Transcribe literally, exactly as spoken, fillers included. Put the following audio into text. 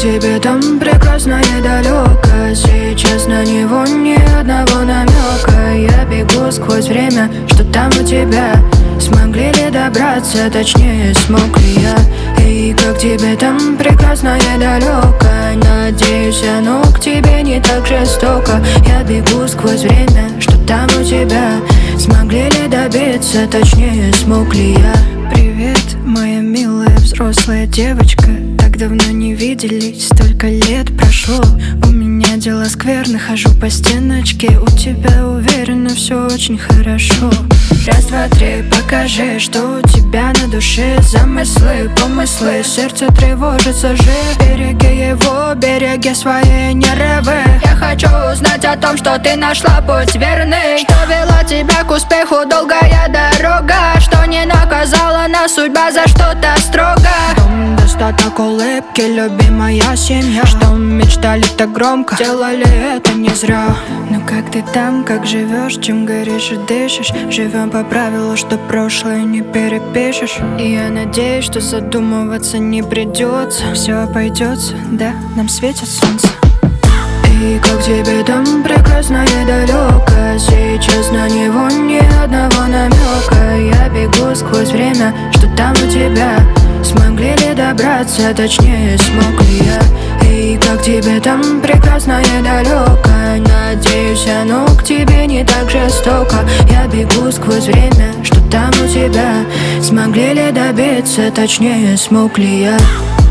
тебе там прекрасно и далеко. Сейчас на него ни одного намека. Я бегу сквозь время, что там у тебя. Смогли ли добраться, точнее смог ли я? И как тебе там прекрасно и далеко. Надеюсь, оно к тебе не так жестоко. Я бегу сквозь время, что там у тебя. Смогли ли добиться, точнее смог ли я? Привет, моя милая взрослая девочка. Так давно не виделись, столько лет прошло. У меня дела скверны, хожу по стеночке. У тебя, уверена, все очень хорошо. Раз, два, три, покажи, что у тебя на душе. Замыслы, помыслы, сердце тревожится же. Береги его, береги свои нервы. Я хочу узнать о том, что ты нашла путь верный. Что вела тебя к успеху, долгая дорога. Что не наказала нас судьба за что-то строго. Дом, достаток, улыбки, любимая семья. Что мечтали так громко, делали это не зря. Ну как ты там, как живешь, чем горишь и дышишь? Живем по правилу, что прошлое не перепишешь. И я надеюсь, что задумываться не придется. Все обойдется, да, нам светит солнце. И как тебе там прекрасно и далеко. Сейчас на него ни одного намека. Я бегу сквозь время, что там у тебя. Смогли ли добраться, точнее смог ли я? И как тебе там прекрасно и далеко. Надеюсь, оно к тебе не так жестоко. Я бегу сквозь время, что там у тебя. Смогли ли добиться, точнее смог ли я?